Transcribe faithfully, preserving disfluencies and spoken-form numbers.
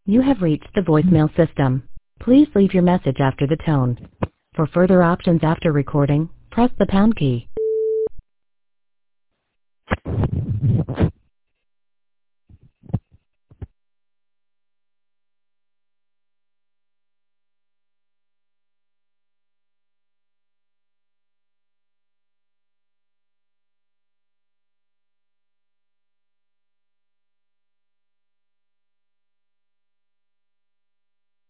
You have reached the voicemail system. Please leave your message after the tone. For further options after recording, press the pound key.